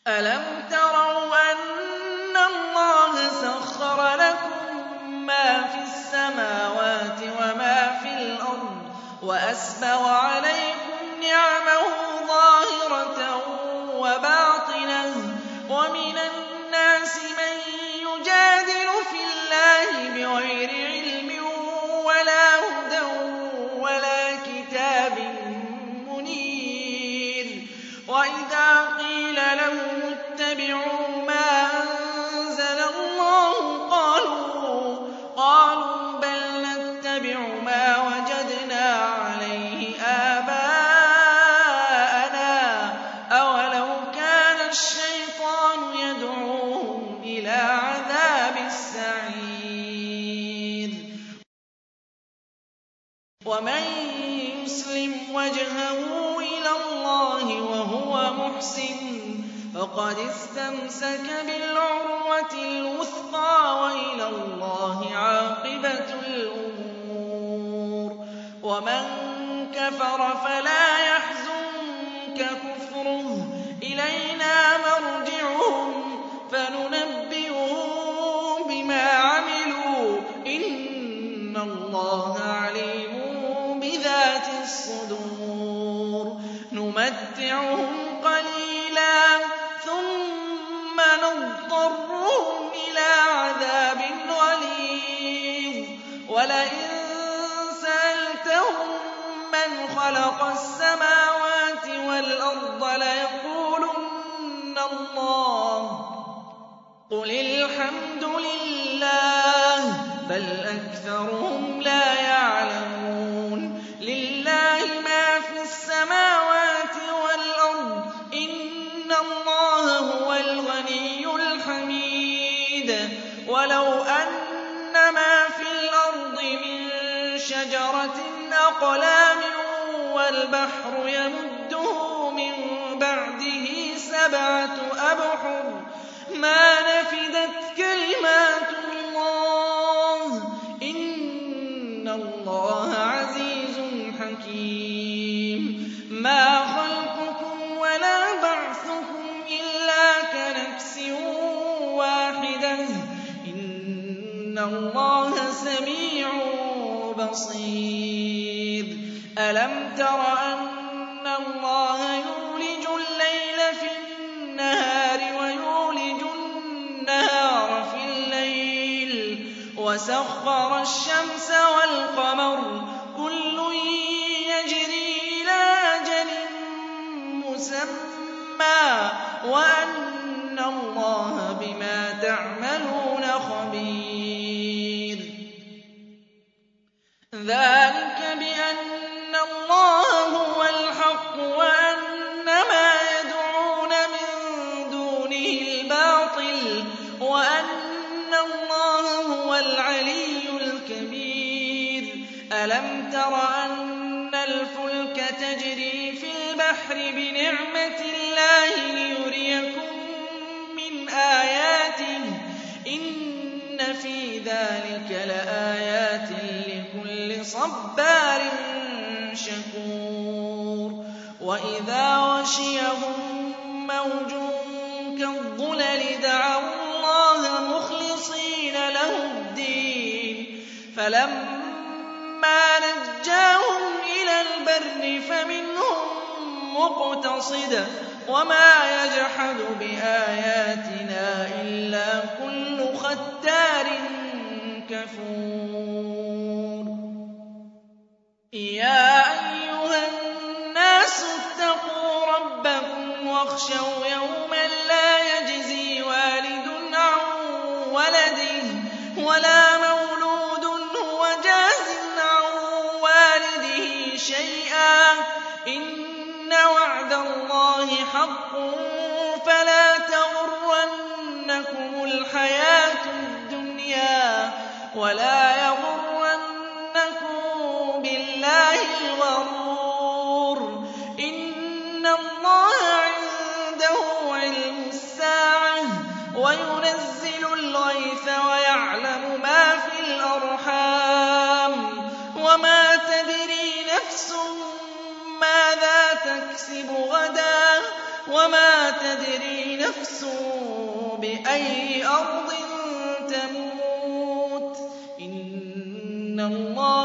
أَلَمْ تَرَوْا أَنَّ اللَّهَ سَخَّرَ لَكُم مَّا فِي السَّمَاوَاتِ وَمَا فِي الْأَرْضِ وَأَسْبَغَ عَلَيْكُمْ نِعَمَهُ ظَاهِرَةً وَبَاطِنَةً ۗ وَمِنَ النَّاسِ مَن يُجَادِلُ فِي اللَّهِ بِغَيْرِ عِلْمٍ وَلَا هُدًى وَلَا كِتَابٍ مُّنِيرٍ. وَإِذَا قِيلَ لَهُمُ اتَّبِعُوا مَا أَنزَلَ اللَّهُ قَالُوا بَلْ نَتَّبِعُ مَا وَجَدْنَا عَلَيْهِ آبَاءَنَا ۚ أَوَلَوْ كَانَ الشَّيْطَانُ يَدْعُوهُمْ إِلَىٰ عَذَابِ السَّعِيرِ. وَمَن يُسْلِمْ وَجْهَهُ إِلَى اللَّهِ وَهُوَ مُحْسِنٌ فَقَدِ اسْتَمْسَكَ بِالْعُرْوَةِ الْوُثْقَىٰ ۗ وَإِلَى اللَّهِ عَاقِبَةُ الْأُمُورِ. وَمَن كَفَرَ فَلَا يَحْزُنكَ كُفْرُهُ ۚ إِلَيْنَا مَرْجِعُهُمْ فَنُنَبِّئُهُم بِمَا عَمِلُوا ۚ إِنَّ اللَّهَ عَلِيمٌ بِذَاتِ الصُّدُورِ. نُمَتِّعُهُمْ قَلِيلًا ثُمَّ نَضْطَرُّهُمْ إِلَىٰ عَذَابٍ غَلِيظٍ. وَلَئِن سَأَلْتَهُم مَّنْ خَلَقَ السَّمَاوَاتِ وَالْأَرْضَ لَيَقُولُنَّ اللَّهُ ۚ قُلِ الْحَمْدُ لِلَّهِ ۚ بَلْ أَكْثَرُهُمْ لَا يَعْلَمُونَ. لِلَّهِ مَا فِي السَّمَاوَاتِ وَالْأَرْضِ ۚ إِنَّ اللَّهَ هُوَ الْغَنِيُّ الْحَمِيدُ. وَلَوْ أَنَّ مَا في الْأَرْضِ مِن شَجَرَةٍ أَقْلَامٌ وَالْبَحْرُ يَمُدُّهُ مِن بَعْدِهِ 7 أَبْحُرٍ مَّا نَفِدَتْ كَلِمَاتُ اللَّهِ ۗ إِنَّ اللَّهَ عَزِيزٌ حَكِيمٌ. مَا خَلْقُكُمْ وَلَا بَعْثُكُمْ إِلَّا كَنَفْسٍ وَاحِدَةٍ ۗ إِنَّ اللَّهَ سَمِيعٌ بَصِيرٌ. أَلَمْ تَرَ أَنَّ اللَّهَ يُولِجُ اللَّيْلَ فِي النَّهَارِ وَيُولِجُ النَّهَارَ فِي اللَّيْلِ وَسَخَّرَ الشَّمْسَ وَالْقَمَرَ ۖ كُلٌّ يَجْرِي إِلَىٰ أَجَلٍ مُّسَمًّى ۗ وَأَنَّ اللَّهَ بِمَا تَعْمَلُونَ خَبِيرٌ. ذَٰلِكَ بِأَنَّ اللَّهَ هُوَ الْحَقُّ وَأَنَّ مَا يَدْعُونَ مِن دُونِهِ الْبَاطِلُ وَأَنَّ اللَّهَ هُوَ الْعَلِيُّ الْكَبِيرُ. أَلَمْ تَرَ أَنَّ الْفُلْكَ تَجْرِي فِي الْبَحْرِ بِنِعْمَتِ اللَّهِ لِيُرِيَكُم مِّنْ آيَاتِهِ ۚ إِنَّ فِي ذَٰلِكَ لَآيَاتٍ لِّكُلِّ صَبَّارٍ شَكُورٍ. وَإِذَا غَشِيَهُم مَّوْجٌ كَالظُّلَلِ دَعَوُا اللَّهَ مُخْلِصِينَ لَهُ الدِّينَ فَلَمَّا نَجَّاهُمْ إِلَى الْبَرِّ فَمِنْهُم مُّقْتَصِدٌ ۚ وَمَا يَجْحَدُ بِآيَاتِنَا إِلَّا كُلُّ خَتَّارٍ كَفُورٍ. يَا أَيُّهَا النَّاسُ اتَّقُوا رَبَّكُمْ وَاخْشَوْا يَوْمًا لَّا يَجْزِي وَالِدٌ عَن وَلَدِهِ وَلَا مَوْلُودٌ هُوَ جَازٍ عَن وَالِدِهِ شَيْئًا ۚ إِنَّ وَعْدَ اللَّهِ حَقٌّ فَلَا تَغُرَّنَّكُمُ الْحَيَاةُ الدُّنْيَا وَلَا يَغُرَّنَّكُم بِاللَّهِ الْغَرُورُ. إِنَّ اللَّهَ عِندَهُ عِلْمُ السَّاعَةِ وَيُنَزِّلُ الْغَيْثَ وَيَعْلَمُ مَا فِي الْأَرْحَامِ ۖ وَمَا تَدْرِي نَفْسٌ مَّاذَا تَكْسِبُ غَدًا ۖ وَمَا تَدْرِي نَفْسٌ بِأَيِّ أَرْضٍ تَمُوتُ ۚ إِنَّ اللَّهَ